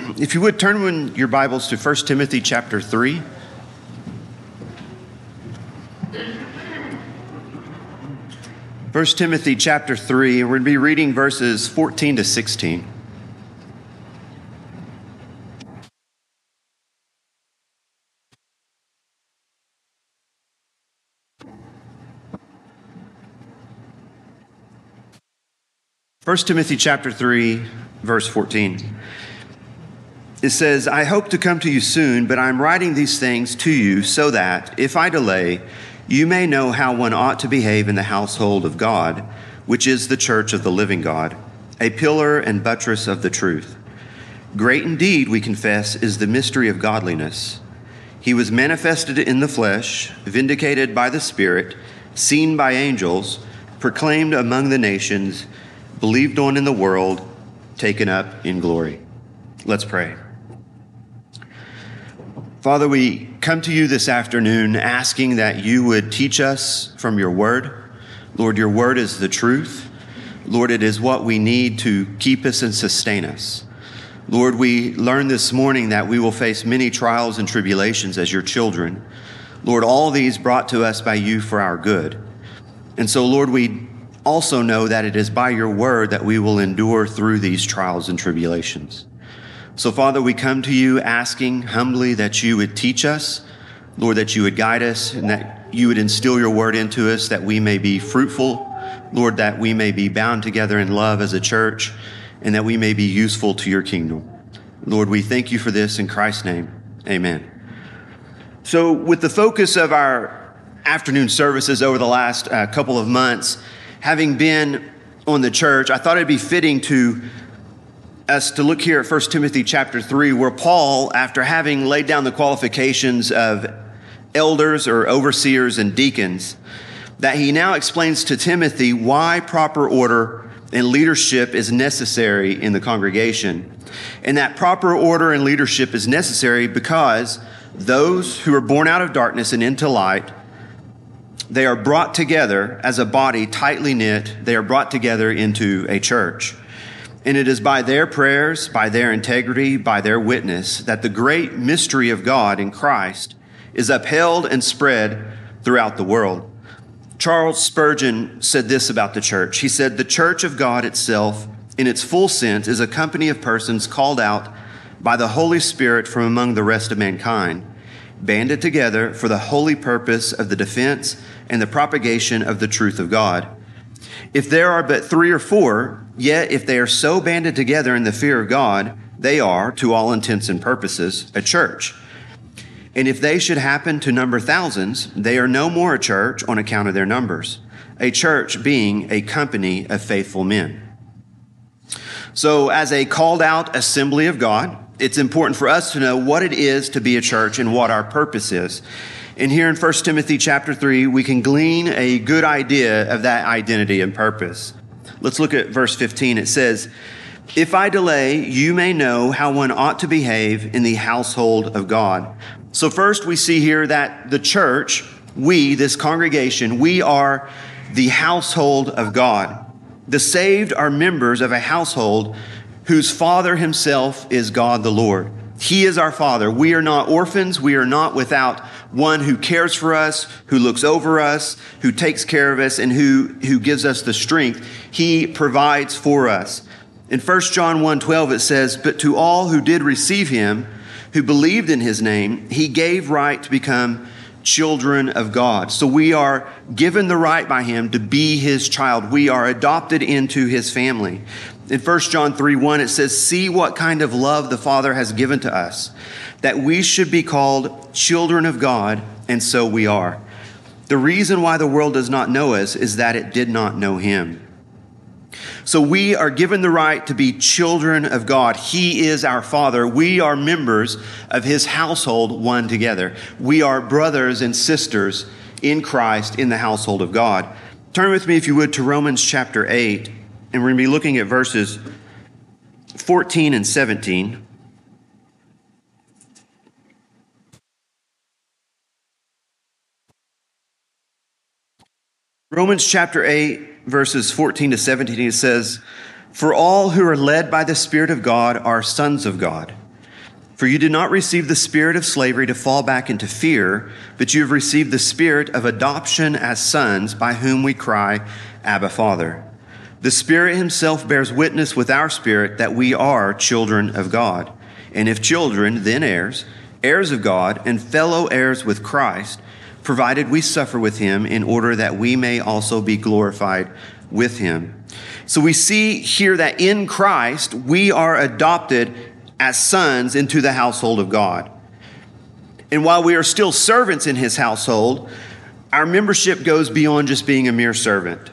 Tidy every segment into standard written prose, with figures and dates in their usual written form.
If you would, turn in your Bibles to 1 Timothy chapter 3. First Timothy chapter 3, and we're going to be reading verses 14 to 16. First Timothy chapter 3, verse 14. It says, I hope to come to you soon, but I'm writing these things to you so that, if I delay, you may know how one ought to behave in the household of God, which is the church of the living God, a pillar and buttress of the truth. Great indeed, we confess, is the mystery of godliness. He was manifested in the flesh, vindicated by the Spirit, seen by angels, proclaimed among the nations, believed on in the world, taken up in glory. Let's pray. Father, we come to you this afternoon asking that you would teach us from your word. Lord, your word is the truth. Lord, it is what we need to keep us and sustain us. Lord, we learned this morning that we will face many trials and tribulations as your children. Lord, all these brought to us by you for our good. And so, Lord, we also know that it is by your word that we will endure through these trials and tribulations. So, Father, we come to you asking humbly that you would teach us, Lord, that you would guide us and that you would instill your word into us, that we may be fruitful, Lord, that we may be bound together in love as a church, and that we may be useful to your kingdom. Lord, we thank you for this in Christ's name. Amen. So with the focus of our afternoon services over the last couple of months, having been on the church, I thought it'd be fitting to us to look here at 1 Timothy chapter 3, where Paul, after having laid down the qualifications of elders or overseers and deacons, that he now explains to Timothy why proper order and leadership is necessary in the congregation. And that proper order and leadership is necessary because those who are born out of darkness and into light, they are brought together as a body tightly knit. They are brought together into a church. And it is by their prayers, by their integrity, by their witness, that the great mystery of God in Christ is upheld and spread throughout the world. Charles Spurgeon said this about the church. He said, the church of God itself, in its full sense, is a company of persons called out by the Holy Spirit from among the rest of mankind, banded together for the holy purpose of the defense and the propagation of the truth of God. If there are but 3 or 4, yet if they are so banded together in the fear of God, they are, to all intents and purposes, a church. And if they should happen to number thousands, they are no more a church on account of their numbers, a church being a company of faithful men. So as a called out assembly of God, it's important for us to know what it is to be a church and what our purpose is. And here in 1 Timothy chapter 3, we can glean a good idea of that identity and purpose. Let's look at verse 15. It says, if I delay, you may know how one ought to behave in the household of God. So first we see here that the church, we, this congregation, we are the household of God. The saved are members of a household whose father himself is God the Lord. He is our Father. We are not orphans. We are not without one who cares for us, who looks over us, who takes care of us, and who gives us the strength. He provides for us. In 1 John 1:12, it says, but to all who did receive him, who believed in his name, he gave right to become children of God. So we are given the right by him to be his child. We are adopted into his family. In 1 John 3:1, it says, see what kind of love the Father has given to us, that we should be called children of God, and so we are. The reason why the world does not know us is that it did not know him. So we are given the right to be children of God. He is our Father. We are members of his household, one together. We are brothers and sisters in Christ in the household of God. Turn with me, if you would, to Romans chapter 8, and we're going to be looking at verses 14 and 17. Romans chapter 8, verses 14 to 17, it says, for all who are led by the Spirit of God are sons of God. For you did not receive the spirit of slavery to fall back into fear, but you have received the spirit of adoption as sons, by whom we cry, Abba, Father. The Spirit himself bears witness with our spirit that we are children of God. And if children, then heirs, heirs of God, and fellow heirs with Christ, provided we suffer with him in order that we may also be glorified with him. So we see here that in Christ, we are adopted as sons into the household of God. And while we are still servants in his household, our membership goes beyond just being a mere servant.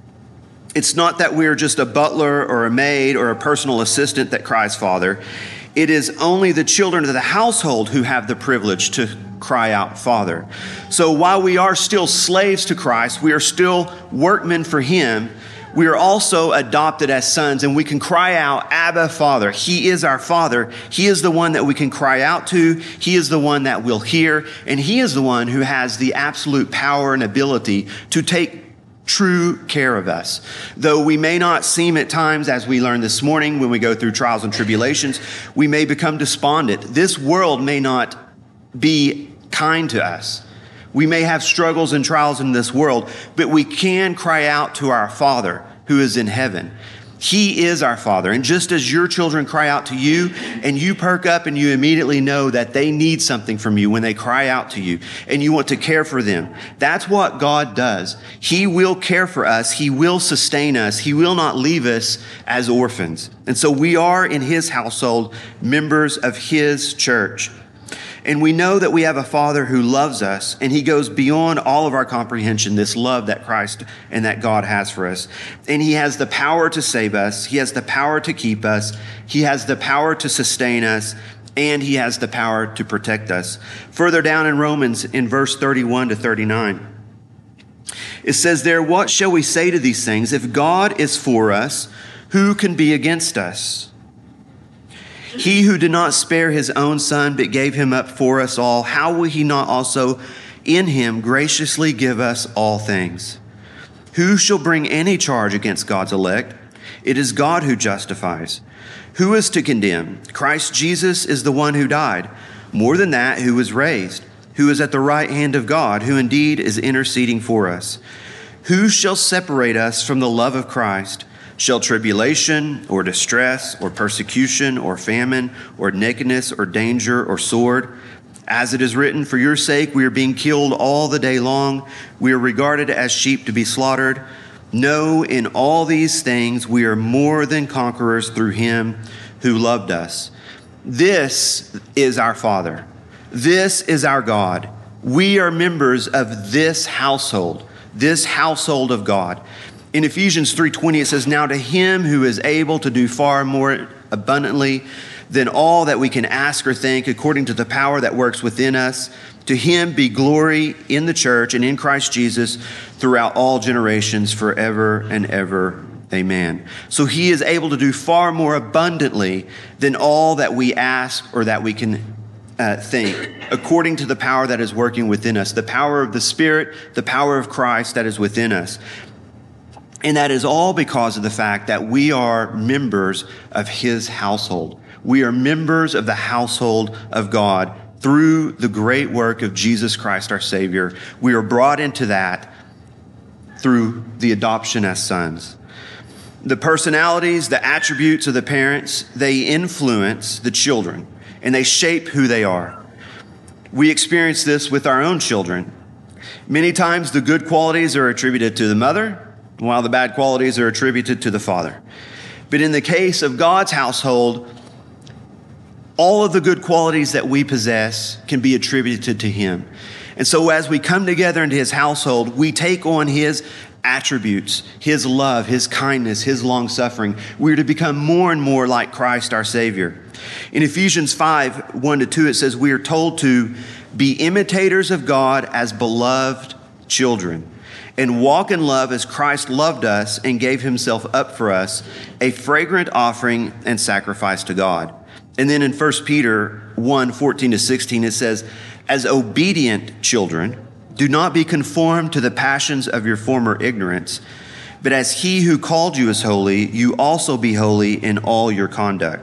It's not that we're just a butler or a maid or a personal assistant that cries Father. It is only the children of the household who have the privilege to cry out Father. So while we are still slaves to Christ, we are still workmen for him, we are also adopted as sons, and we can cry out, Abba, Father. He is our Father. He is the one that we can cry out to. He is the one that will hear, and he is the one who has the absolute power and ability to take true care of us. Though we may not seem at times, as we learned this morning, when we go through trials and tribulations, we may become despondent. This world may not be kind to us. We may have struggles and trials in this world, but we can cry out to our Father who is in heaven. He is our Father. And just as your children cry out to you and you perk up and you immediately know that they need something from you when they cry out to you and you want to care for them, that's what God does. He will care for us. He will sustain us. He will not leave us as orphans. And so we are in his household, members of his church. And we know that we have a Father who loves us, and he goes beyond all of our comprehension, this love that Christ and that God has for us. And he has the power to save us. He has the power to keep us. He has the power to sustain us, and he has the power to protect us. Further down in Romans, in verse 31 to 39, it says there, what shall we say to these things? If God is for us, who can be against us? He who did not spare his own son, but gave him up for us all, how will he not also in him graciously give us all things? Who shall bring any charge against God's elect? It is God who justifies. Who is to condemn? Christ Jesus is the one who died. More than that, who was raised, who is at the right hand of God, who indeed is interceding for us. Who shall separate us from the love of Christ? Shall tribulation or distress or persecution or famine or nakedness or danger or sword? As it is written, for your sake we are being killed all the day long. We are regarded as sheep to be slaughtered. No, in all these things we are more than conquerors through him who loved us. This is our Father. This is our God. We are members of this household of God. In Ephesians 3:20, it says, now to him who is able to do far more abundantly than all that we can ask or think, according to the power that works within us, to him be glory in the church and in Christ Jesus throughout all generations, forever and ever. Amen. So he is able to do far more abundantly than all that we ask or that we can think, according to the power that is working within us, the power of the Spirit, the power of Christ that is within us. And that is all because of the fact that we are members of his household. We are members of the household of God through the great work of Jesus Christ, our Savior. We are brought into that through the adoption as sons. The personalities, the attributes of the parents, they influence the children and they shape who they are. We experience this with our own children. Many times the good qualities are attributed to the mother, while the bad qualities are attributed to the father. But in the case of God's household, all of the good qualities that we possess can be attributed to him. And so as we come together into his household, we take on his attributes, his love, his kindness, his long-suffering. We're to become more and more like Christ, our Savior. In Ephesians 5:1-2, it says, we are told to be imitators of God as beloved children, and walk in love as Christ loved us and gave himself up for us, a fragrant offering and sacrifice to God. And then in 1 Peter 1:14-16, it says, as obedient children, do not be conformed to the passions of your former ignorance, but as he who called you is holy, you also be holy in all your conduct.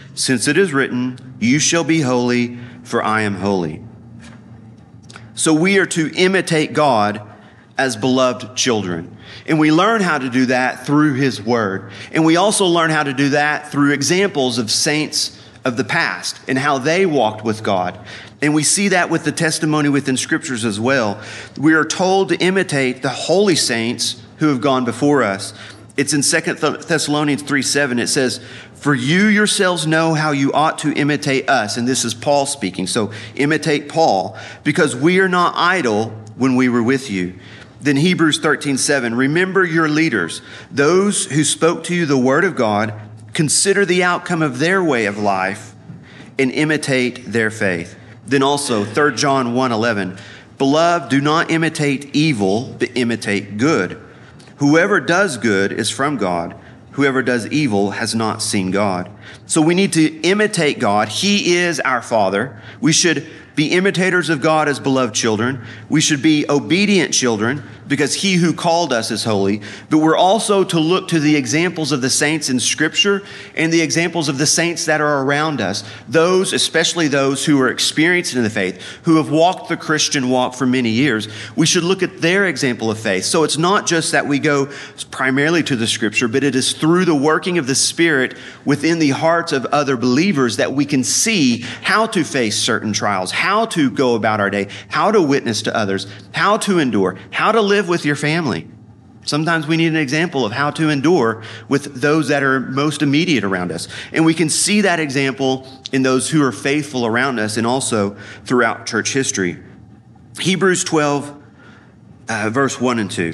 since it is written, "You shall be holy, for I am holy." So we are to imitate God as beloved children. And we learn how to do that through his word. And we also learn how to do that through examples of saints of the past and how they walked with God. And we see that with the testimony within scriptures as well. We are told to imitate the holy saints who have gone before us. It's in 2 Thessalonians 3:7. It says, "For you yourselves know how you ought to imitate us." And this is Paul speaking. So imitate Paul, because we are not idle when we were with you. Then Hebrews 13:7, "Remember your leaders, those who spoke to you the word of God. Consider the outcome of their way of life and imitate their faith." Then also 3 John 1:11, "Beloved, do not imitate evil, but imitate good. Whoever does good is from God. Whoever does evil has not seen God." So we need to imitate God. He is our Father. We should be imitators of God as beloved children. We should be obedient children because he who called us is holy. But we're also to look to the examples of the saints in Scripture and the examples of the saints that are around us. Those, especially those who are experienced in the faith, who have walked the Christian walk for many years. We should look at their example of faith. So it's not just that we go primarily to the Scripture, but it is through the working of the Spirit within the hearts of other believers that we can see how to face certain trials, how to go about our day, how to witness to others, how to endure, how to live with your family. Sometimes we need an example of how to endure with those that are most immediate around us. And we can see that example in those who are faithful around us and also throughout church history. Hebrews 12, verse 1 and 2.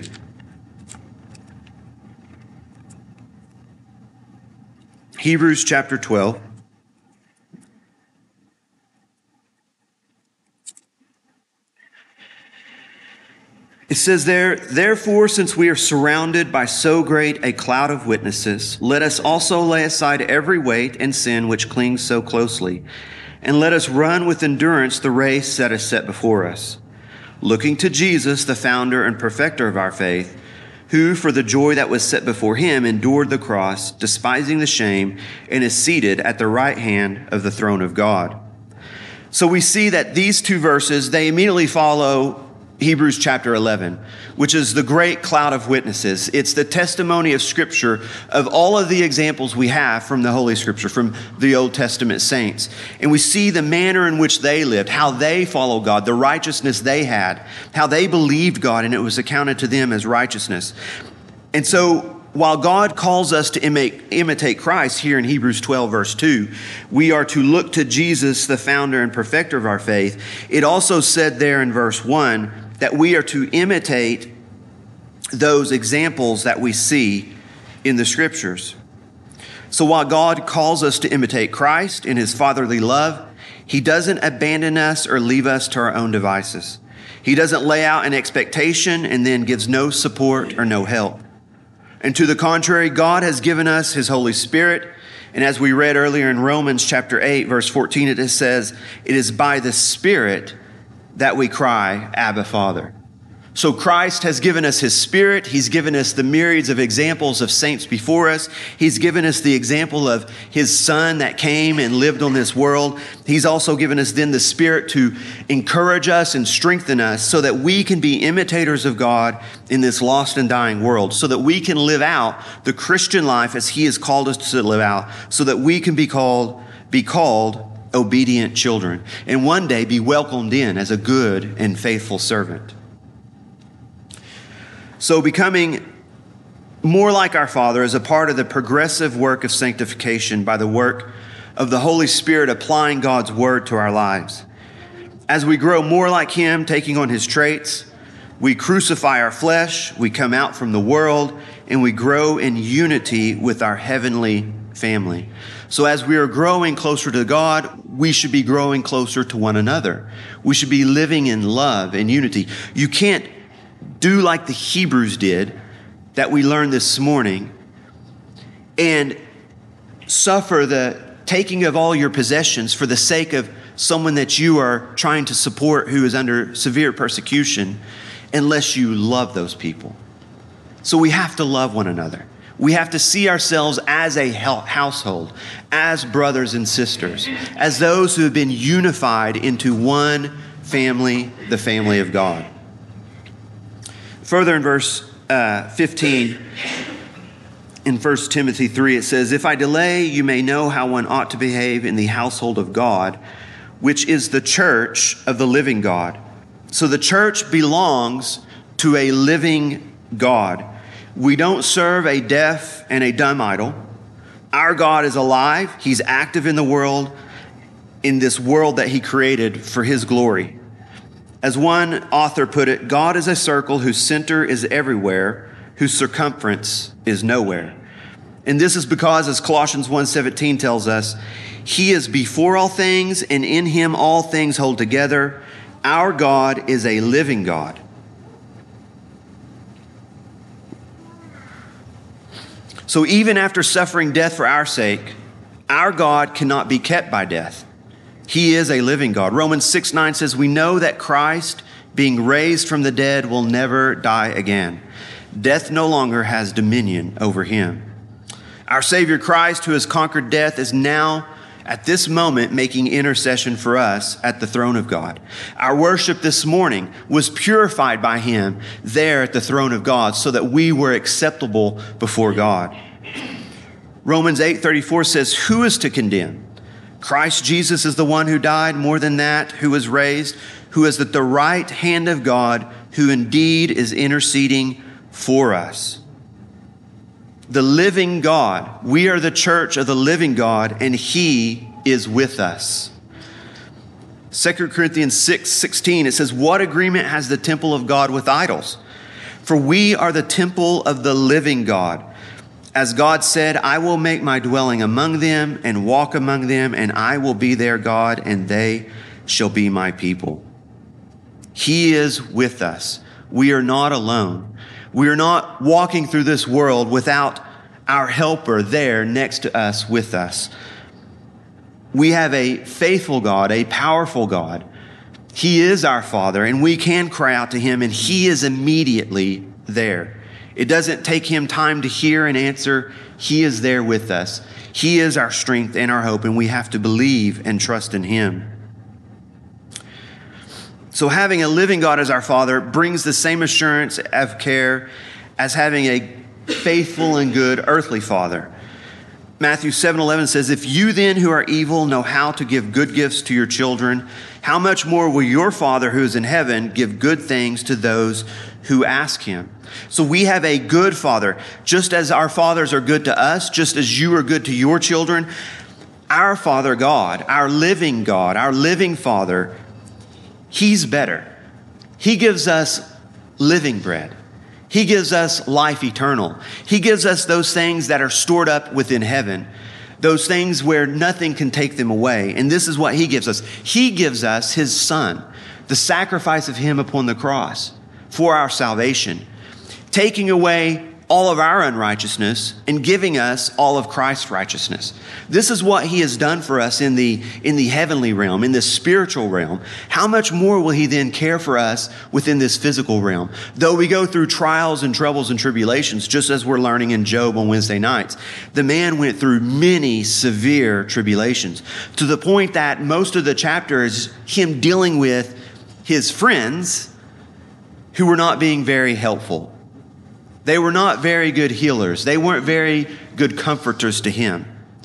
Hebrews chapter 12. It says there, "Therefore, since we are surrounded by so great a cloud of witnesses, let us also lay aside every weight and sin which clings so closely, and let us run with endurance the race that is set before us, looking to Jesus, the founder and perfecter of our faith, who for the joy that was set before him endured the cross, despising the shame, and is seated at the right hand of the throne of God." So we see that these two verses, they immediately follow Hebrews chapter 11, which is the great cloud of witnesses. It's the testimony of Scripture of all of the examples we have from the Holy Scripture, from the Old Testament saints. And we see the manner in which they lived, how they followed God, the righteousness they had, how they believed God, and it was accounted to them as righteousness. And so while God calls us to imitate Christ here in Hebrews 12, verse 2, we are to look to Jesus, the founder and perfecter of our faith. It also said there in verse 1 that we are to imitate those examples that we see in the Scriptures. So while God calls us to imitate Christ in his fatherly love, he doesn't abandon us or leave us to our own devices. He doesn't lay out an expectation and then gives no support or no help. And to the contrary, God has given us his Holy Spirit. And as we read earlier in Romans chapter 8, verse 14, it says, "It is by the Spirit that we cry, Abba, Father." So Christ has given us his Spirit. He's given us the myriads of examples of saints before us. He's given us the example of his Son that came and lived on this world. He's also given us then the Spirit to encourage us and strengthen us so that we can be imitators of God in this lost and dying world, so that we can live out the Christian life as he has called us to live out, so that we can be called obedient children and one day be welcomed in as a good and faithful servant. So becoming more like our Father is a part of the progressive work of sanctification by the work of the Holy Spirit applying God's word to our lives. As we grow more like him, taking on his traits, we crucify our flesh, we come out from the world, and we grow in unity with our heavenly family. So as we are growing closer to God, we should be growing closer to one another. We should be living in love and unity. You can't do like the Hebrews did that we learned this morning and suffer the taking of all your possessions for the sake of someone that you are trying to support who is under severe persecution unless you love those people. So we have to love one another. We have to see ourselves as a household, as brothers and sisters, as those who have been unified into one family, the family of God. Further in verse 15, in 1 Timothy 3, it says, "If I delay, you may know how one ought to behave in the household of God, which is the church of the living God." So the church belongs to a living God. We don't serve a deaf and a dumb idol. Our God is alive. He's active in the world, in this world that he created for his glory. As one author put it, God is a circle whose center is everywhere, whose circumference is nowhere. And this is because, as Colossians 1:17 tells us, he is before all things, and in him all things hold together. Our God is a living God. So even after suffering death for our sake, our God cannot be kept by death. He is a living God. Romans 6:9 says, "We know that Christ, being raised from the dead, will never die again. Death no longer has dominion over him." Our Savior Christ, who has conquered death, is now at this moment making intercession for us at the throne of God. Our worship this morning was purified by him there at the throne of God so that we were acceptable before God. Romans 8:34 says, "Who is to condemn? Christ Jesus is the one who died, more than that, who was raised, who is at the right hand of God, who indeed is interceding for us." The living God. We are the church of the living God, and he is with us. 2 Corinthians 6:16, it says, "What agreement has the temple of God with idols? For we are the temple of the living God. As God said, I will make my dwelling among them and walk among them, and I will be their God, and they shall be my people." He is with us. We are not alone. We are not walking through this world without our helper there next to us, with us. We have a faithful God, a powerful God. He is our Father, and we can cry out to him, and he is immediately there. It doesn't take him time to hear and answer. He is there with us. He is our strength and our hope, and we have to believe and trust in him. So having a living God as our Father brings the same assurance of care as having a faithful and good earthly father. Matthew 7:11 says, "If you then who are evil know how to give good gifts to your children, how much more will your Father who is in heaven give good things to those who ask him?" So we have a good Father. Just as our fathers are good to us, just as you are good to your children, our Father God, our living Father, he's better. He gives us living bread. He gives us life eternal. He gives us those things that are stored up within heaven, those things where nothing can take them away. And this is what he gives us. He gives us his Son, the sacrifice of him upon the cross for our salvation, taking away all of our unrighteousness and giving us all of Christ's righteousness. This is what he has done for us in the heavenly realm, in this spiritual realm. How much more will he then care for us within this physical realm? Though we go through trials and troubles and tribulations, just as we're learning in Job on Wednesday nights, the man went through many severe tribulations to the point that most of the chapter is him dealing with his friends who were not being very helpful. They were not very good healers. They weren't very good comforters to him.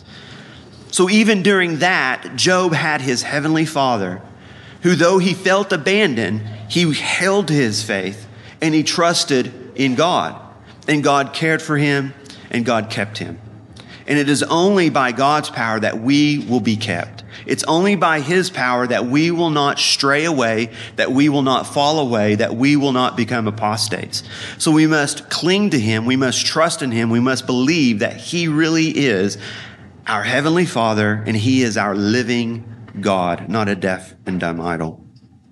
So even during that, Job had his heavenly Father, who though he felt abandoned, he held to his faith and he trusted in God. And God cared for him and God kept him. And it is only by God's power that we will be kept. It's only by his power that we will not stray away, that we will not fall away, that we will not become apostates. So we must cling to him. We must trust in him. We must believe that he really is our heavenly Father and he is our living God, not a deaf and dumb idol.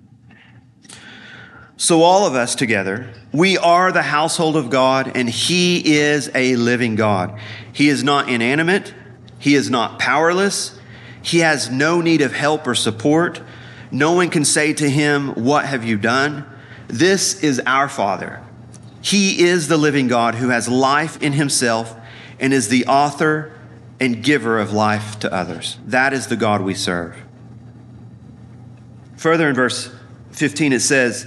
So all of us together, we are the household of God, and he is a living God. He is not inanimate. He is not powerless. He has no need of help or support. No one can say to him, "What have you done?" This is our Father. He is the living God who has life in himself. and is the author and giver of life to others. That is the God we serve. Further in verse 15 it says,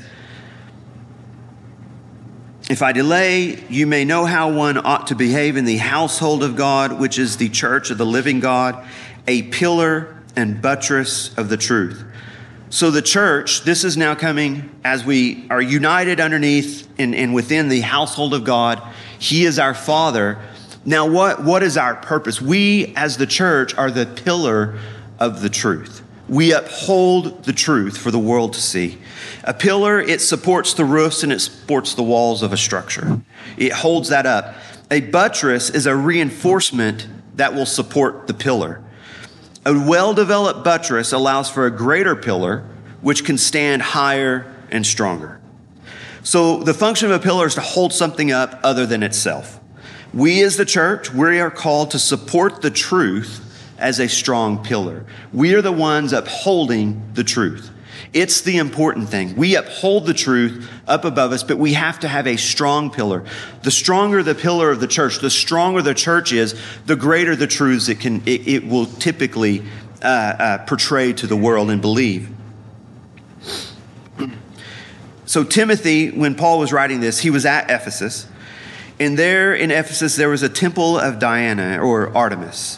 if I delay, you may know how one ought to behave in the household of God, which is the church of the living God, a pillar and buttress of the truth. So the church, this is now coming as we are united underneath and within the household of God. He is our Father. Now what is our purpose? We as the church are the pillar of the truth. We uphold the truth for the world to see. A pillar, it supports the roofs and it supports the walls of a structure. It holds that up. A buttress is a reinforcement that will support the pillar. A well-developed buttress allows for a greater pillar, which can stand higher and stronger. So the function of a pillar is to hold something up other than itself. We as the church, we are called to support the truth as a strong pillar. We are the ones upholding the truth. It's the important thing. We uphold the truth up above us, but we have to have a strong pillar. The stronger the pillar of the church, the stronger the church is, the greater the truths it will typically portray to the world and believe. So Timothy, when Paul was writing this, he was at Ephesus. And there in Ephesus, there was a temple of Diana or Artemis.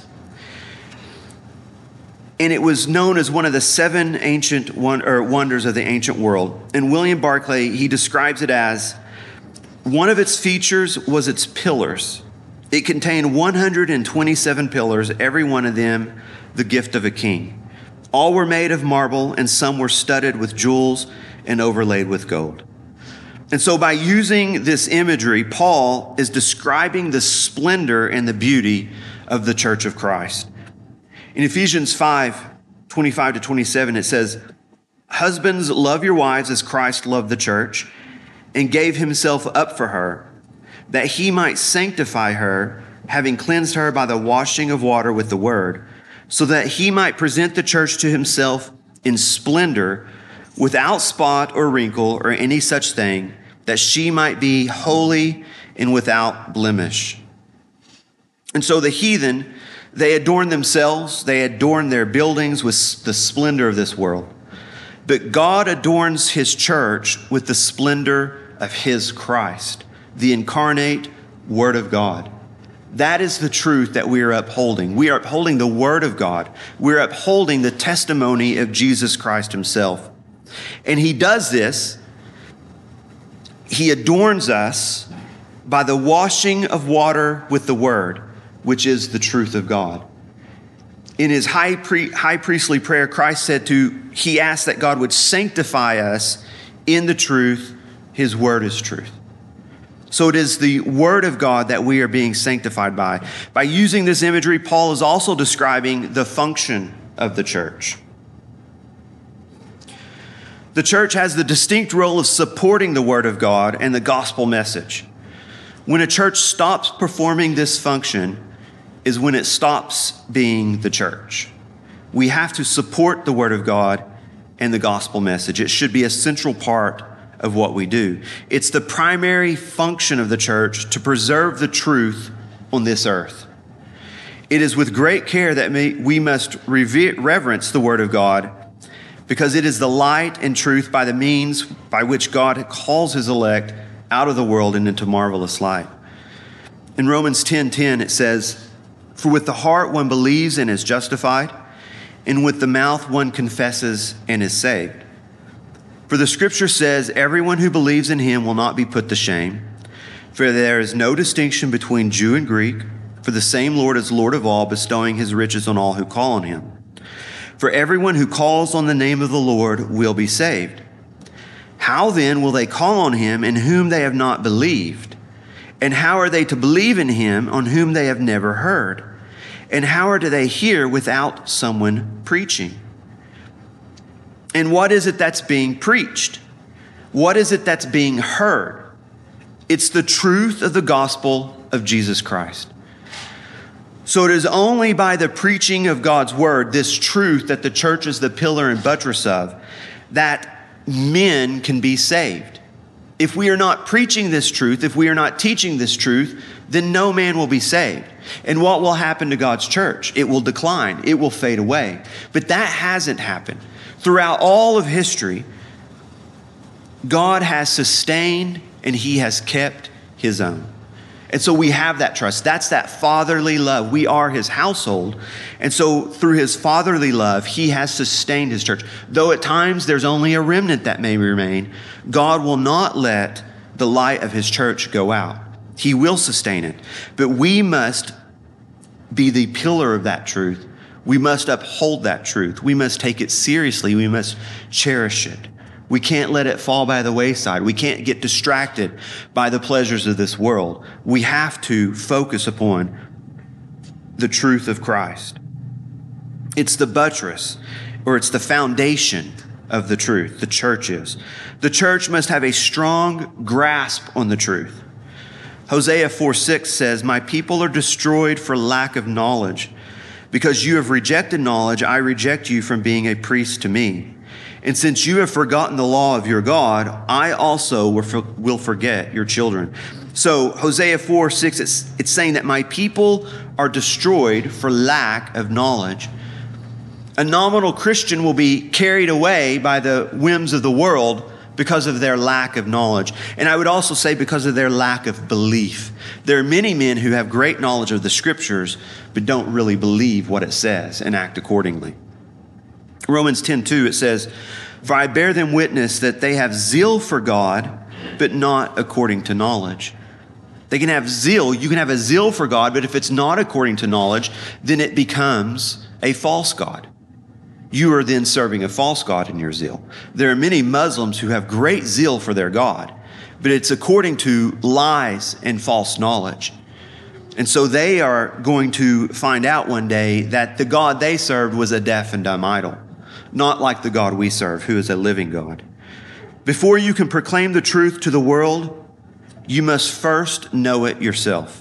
And it was known as one of the seven ancient wonders of the ancient world. And William Barclay, he describes it as one of its features was its pillars. It contained 127 pillars, every one of them the gift of a king. All were made of marble, and some were studded with jewels and overlaid with gold. And so by using this imagery, Paul is describing the splendor and the beauty of the church of Christ. In Ephesians 5:25-27, it says, husbands, love your wives as Christ loved the church and gave himself up for her, that he might sanctify her, having cleansed her by the washing of water with the word, so that he might present the church to himself in splendor, without spot or wrinkle or any such thing, that she might be holy and without blemish. And so the heathen, they adorn themselves, they adorn their buildings with the splendor of this world. But God adorns his church with the splendor of his Christ, the incarnate Word of God. That is the truth that we are upholding. We are upholding the Word of God. We're upholding the testimony of Jesus Christ himself. And he does this, he adorns us by the washing of water with the Word, which is the truth of God. In his high priestly prayer, Christ he asked that God would sanctify us in the truth. His word is truth. So it is the word of God that we are being sanctified by. By using this imagery, Paul is also describing the function of the church. The church has the distinct role of supporting the word of God and the gospel message. When a church stops performing this function, is when it stops being the church. We have to support the word of God and the gospel message. It should be a central part of what we do. It's the primary function of the church to preserve the truth on this earth. It is with great care that we must reverence the word of God, because it is the light and truth by the means by which God calls his elect out of the world and into marvelous light. In Romans 10:10, it says, for with the heart one believes and is justified, and with the mouth one confesses and is saved. For the scripture says, everyone who believes in him will not be put to shame. For there is no distinction between Jew and Greek, for the same Lord is Lord of all, bestowing his riches on all who call on him. For everyone who calls on the name of the Lord will be saved. How then will they call on him in whom they have not believed? And how are they to believe in him on whom they have never heard? And how are they hear without someone preaching? And what is it that's being preached? What is it that's being heard? It's the truth of the gospel of Jesus Christ. So it is only by the preaching of God's word, this truth that the church is the pillar and buttress of, that men can be saved. If we are not preaching this truth, if we are not teaching this truth, then no man will be saved. And what will happen to God's church? It will decline. It will fade away. But that hasn't happened. Throughout all of history, God has sustained and he has kept his own. And so we have that trust. That's that fatherly love. We are his household. And so through his fatherly love, he has sustained his church. Though at times there's only a remnant that may remain, God will not let the light of his church go out. He will sustain it. But we must be the pillar of that truth. We must uphold that truth. We must take it seriously. We must cherish it. We can't let it fall by the wayside. We can't get distracted by the pleasures of this world. We have to focus upon the truth of Christ. It's the buttress, or it's the foundation of the truth. The church is. The church must have a strong grasp on the truth. Hosea 4:6 says, "My people are destroyed for lack of knowledge. Because you have rejected knowledge, I reject you from being a priest to me. And since you have forgotten the law of your God, I also will forget your children." So Hosea 4:6, it's saying that my people are destroyed for lack of knowledge. A nominal Christian will be carried away by the whims of the world because of their lack of knowledge. And I would also say because of their lack of belief. There are many men who have great knowledge of the scriptures, but don't really believe what it says and act accordingly. Romans 10:2, it says, "For I bear them witness that they have zeal for God, but not according to knowledge." They can have zeal. You can have a zeal for God, but if it's not according to knowledge, then it becomes a false god. You are then serving a false god in your zeal. There are many Muslims who have great zeal for their God, but it's according to lies and false knowledge. And so they are going to find out one day that the God they served was a deaf and dumb idol, not like the God we serve, who is a living God. Before you can proclaim the truth to the world, you must first know it yourself.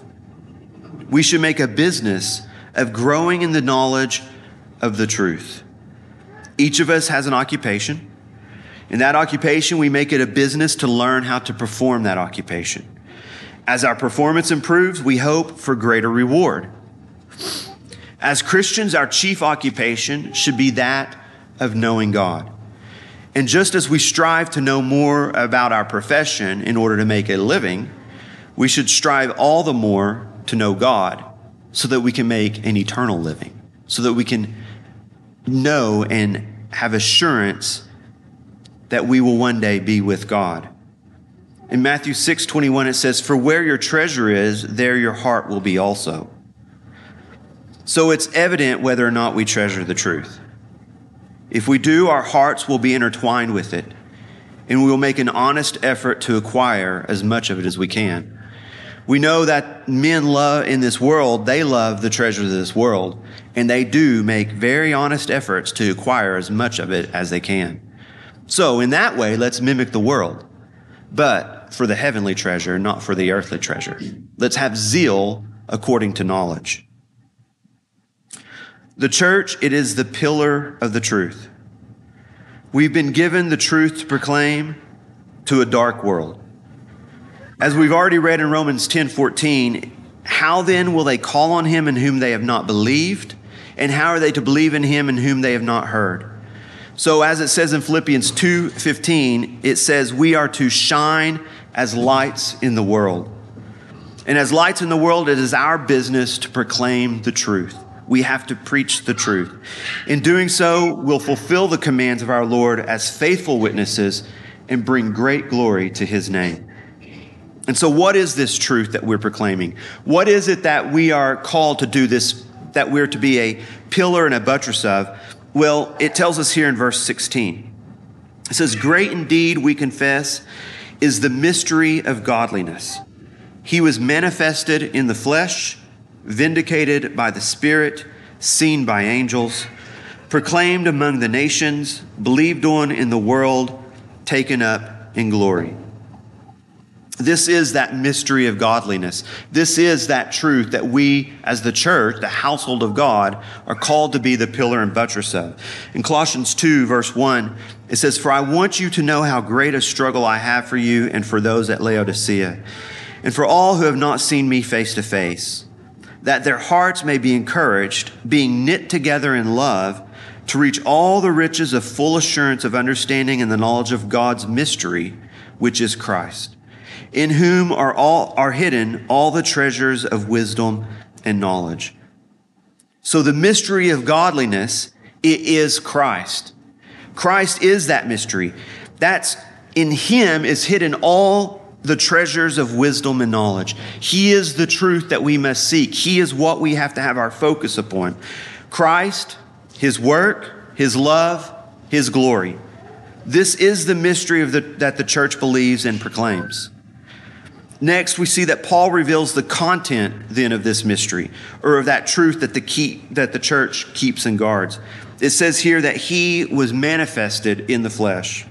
We should make a business of growing in the knowledge of the truth. Each of us has an occupation. In that occupation, we make it a business to learn how to perform that occupation. As our performance improves, we hope for greater reward. As Christians, our chief occupation should be that of knowing God. And just as we strive to know more about our profession in order to make a living, we should strive all the more to know God so that we can make an eternal living, so that we can know and have assurance that we will one day be with God. In Matthew 6:21, it says, "For where your treasure is, there your heart will be also." So it's evident whether or not we treasure the truth. If we do, our hearts will be intertwined with it, and we will make an honest effort to acquire as much of it as we can. We know that men love in this world, they love the treasures of this world, and they do make very honest efforts to acquire as much of it as they can. So in that way, let's mimic the world, but for the heavenly treasure, not for the earthly treasure. Let's have zeal according to knowledge. The church, it is the pillar of the truth. We've been given the truth to proclaim to a dark world. As we've already read in Romans 10:14, how then will they call on him in whom they have not believed? And how are they to believe in him in whom they have not heard? So as it says in Philippians 2:15, it says we are to shine as lights in the world. And as lights in the world, it is our business to proclaim the truth. We have to preach the truth. In doing so, we'll fulfill the commands of our Lord as faithful witnesses and bring great glory to his name. And so what is this truth that we're proclaiming? What is it that we are called to do this, that we're to be a pillar and a buttress of? Well, it tells us here in verse 16. It says, "Great indeed, we confess, is the mystery of godliness. He was manifested in the flesh, vindicated by the Spirit, seen by angels, proclaimed among the nations, believed on in the world, taken up in glory." This is that mystery of godliness. This is that truth that we, as the church, the household of God, are called to be the pillar and buttress of. In Colossians 2, verse 1, it says, "For I want you to know how great a struggle I have for you and for those at Laodicea, and for all who have not seen me face to face, that their hearts may be encouraged, being knit together in love, to reach all the riches of full assurance of understanding and the knowledge of God's mystery, which is Christ, in whom are hidden all the treasures of wisdom and knowledge. So the mystery of godliness, it is Christ. Christ is that mystery. That's in him is hidden all the treasures of wisdom and knowledge. He is the truth that we must seek. He is what we have to have our focus upon. Christ, his work, his love, his glory. This is the mystery that the church believes and proclaims. Next, we see that Paul reveals the content then of this mystery, or of that truth that the church keeps and guards. It says here that he was manifested in the flesh.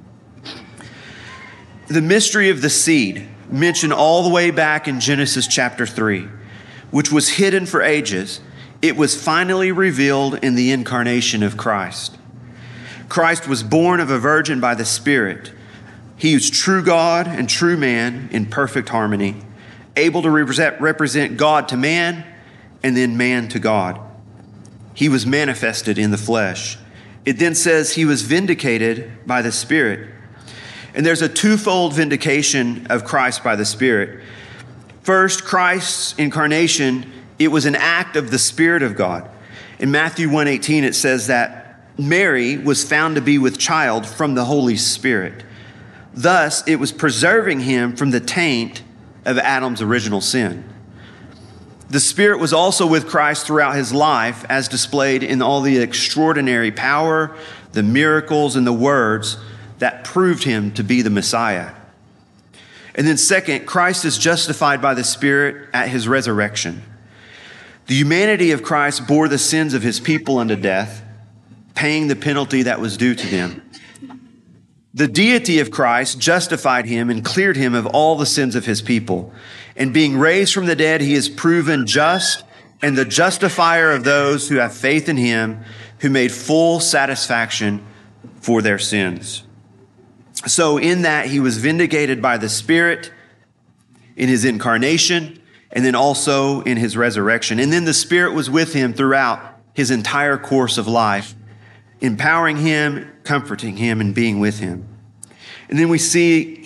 The mystery of the seed, mentioned all the way back in Genesis chapter 3, which was hidden for ages, it was finally revealed in the incarnation of Christ. Christ was born of a virgin by the Spirit. He is true God and true man in perfect harmony, able to represent God to man and then man to God. He was manifested in the flesh. It then says he was vindicated by the Spirit. And there's a twofold vindication of Christ by the Spirit. First, Christ's incarnation, it was an act of the Spirit of God. In Matthew 1:18, it says that Mary was found to be with child from the Holy Spirit. Thus, it was preserving him from the taint of Adam's original sin. The Spirit was also with Christ throughout his life, as displayed in all the extraordinary power, the miracles, and the words that proved him to be the Messiah. And then second, Christ is justified by the Spirit at his resurrection. The humanity of Christ bore the sins of his people unto death, paying the penalty that was due to them. The deity of Christ justified him and cleared him of all the sins of his people. And being raised from the dead, he is proven just and the justifier of those who have faith in him, who made full satisfaction for their sins. So in that, he was vindicated by the Spirit in his incarnation, and then also in his resurrection. And then the Spirit was with him throughout his entire course of life, empowering him, comforting him, and being with him. And then we see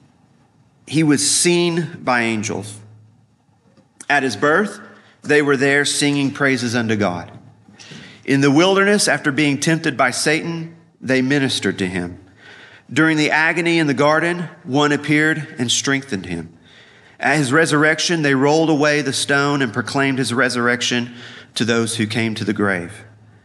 he was seen by angels. At his birth, they were there singing praises unto God. In the wilderness, after being tempted by Satan, they ministered to him. During the agony in the garden, one appeared and strengthened him. At his resurrection, they rolled away the stone and proclaimed his resurrection to those who came to the grave.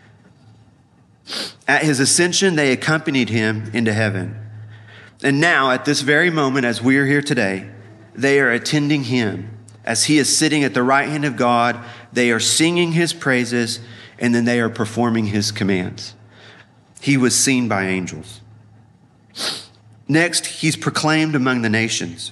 At his ascension, they accompanied him into heaven. And now, at this very moment, as we are here today, they are attending him. As he is sitting at the right hand of God, they are singing his praises, and then they are performing his commands. He was seen by angels. Next, he's proclaimed among the nations.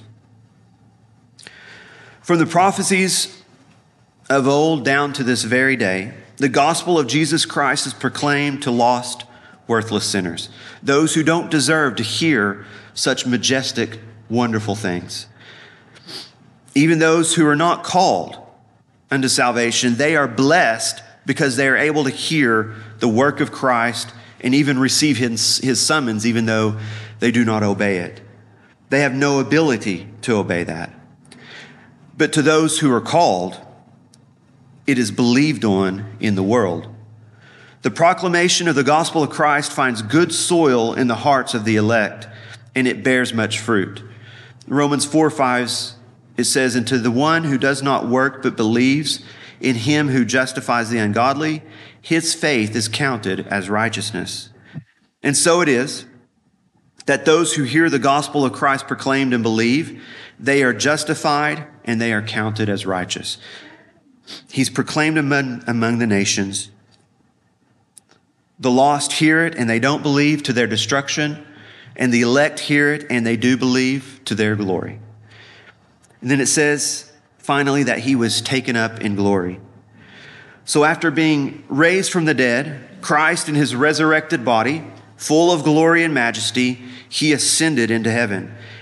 From the prophecies of old down to this very day, the gospel of Jesus Christ is proclaimed to lost, worthless sinners, those who don't deserve to hear such majestic, wonderful things. Even those who are not called unto salvation, they are blessed because they are able to hear the work of Christ and even receive his summons, even though they do not obey it. They have no ability to obey that. But to those who are called, it is believed on in the world. The proclamation of the gospel of Christ finds good soil in the hearts of the elect, and it bears much fruit. Romans 4:5, it says, "And to the one who does not work but believes in him who justifies the ungodly, his faith is counted as righteousness." And so it is that those who hear the gospel of Christ proclaimed and believe, they are justified and they are counted as righteous. He's proclaimed among the nations. The lost hear it and they don't believe, to their destruction, and the elect hear it and they do believe, to their glory. And then it says, finally, that he was taken up in glory. So after being raised from the dead, Christ in his resurrected body, full of glory and majesty, he ascended into heaven.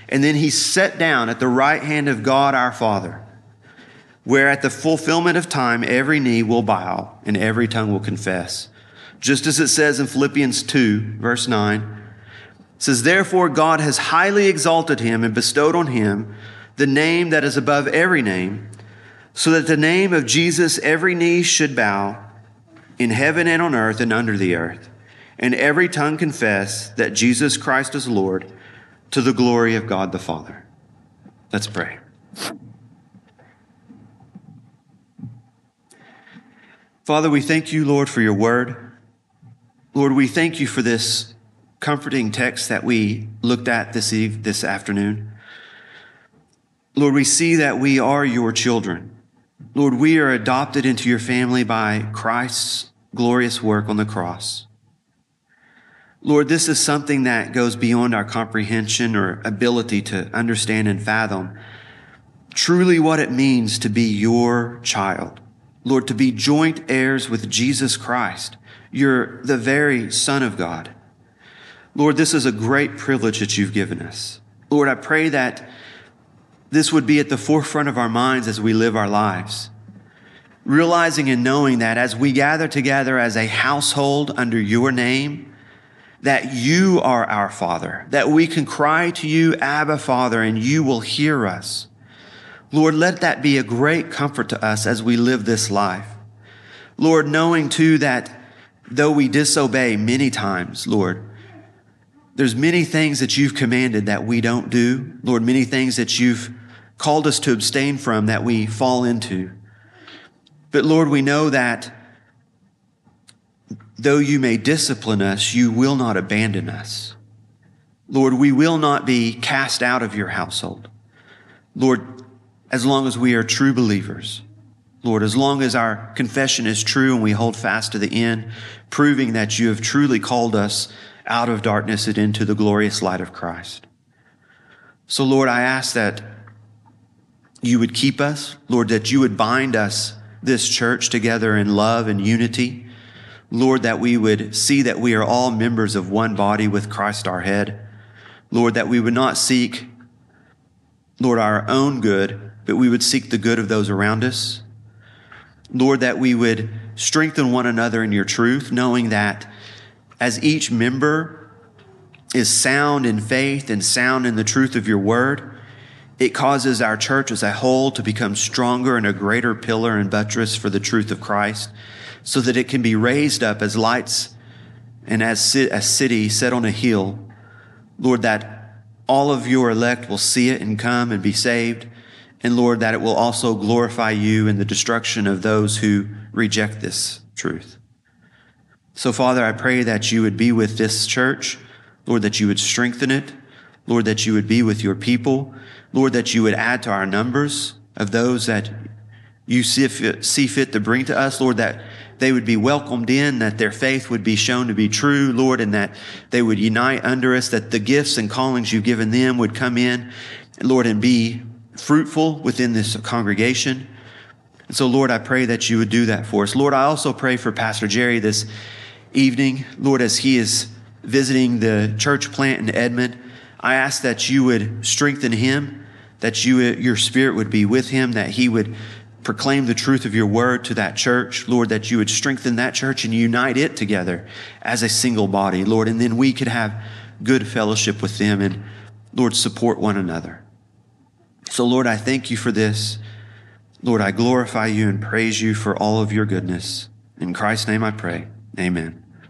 And then he sat down at the right hand of God our Father, where at the fulfillment of time every knee will bow and every tongue will confess. Just as it says in Philippians 2, verse 9, it says, therefore God has highly exalted him and bestowed on him the name that is above every name, so that the name of Jesus every knee should bow in heaven and on earth and under the earth, and every tongue confess that Jesus Christ is Lord, to the glory of God the Father. Let's pray. Father, we thank you, Lord, for your word. Lord, we thank you for this comforting text that we looked at this afternoon. Lord, we see that we are your children. Lord, we are adopted into your family by Christ's glorious work on the cross. Lord, this is something that goes beyond our comprehension or ability to understand and fathom truly what it means to be your child. Lord, to be joint heirs with Jesus Christ. You're the very Son of God. Lord, this is a great privilege that you've given us. Lord, I pray that this would be at the forefront of our minds as we live our lives, realizing and knowing that as we gather together as a household under your name, that you are our Father, that we can cry to you, Abba, Father, and you will hear us. Lord, let that be a great comfort to us as we live this life. Lord, knowing too that though we disobey many times, Lord, there's many things that you've commanded that we don't do. Lord, many things that you've called us to abstain from that we fall into. But Lord, we know that though you may discipline us, you will not abandon us. Lord, we will not be cast out of your household. Lord, as long as we are true believers. Lord, as long as our confession is true and we hold fast to the end, proving that you have truly called us out of darkness and into the glorious light of Christ. So Lord, I ask that you would keep us. Lord, that you would bind us, this church, together in love and unity. Lord, that we would see that we are all members of one body with Christ our head. Lord, that we would not seek, Lord, our own good, but we would seek the good of those around us. Lord, that we would strengthen one another in your truth, knowing that as each member is sound in faith and sound in the truth of your word, it causes our church as a whole to become stronger and a greater pillar and buttress for the truth of Christ, so that it can be raised up as lights and as a city set on a hill. Lord, that all of your elect will see it and come and be saved. And Lord, that it will also glorify you in the destruction of those who reject this truth. So Father, I pray that you would be with this church. Lord, that you would strengthen it. Lord, that you would be with your people. Lord, that you would add to our numbers of those that you see fit to bring to us. Lord, that they would be welcomed in, that their faith would be shown to be true, Lord, and that they would unite under us, that the gifts and callings you've given them would come in, Lord, and be fruitful within this congregation. And so, Lord, I pray that you would do that for us. Lord, I also pray for Pastor Jerry this evening. Lord, as he is visiting the church plant in Edmond, I ask that you would strengthen him, that your spirit would be with him, that he would proclaim the truth of your word to that church. Lord, that you would strengthen that church and unite it together as a single body, Lord, and then we could have good fellowship with them and, Lord, support one another. So, Lord, I thank you for this. Lord, I glorify you and praise you for all of your goodness. In Christ's name I pray. Amen.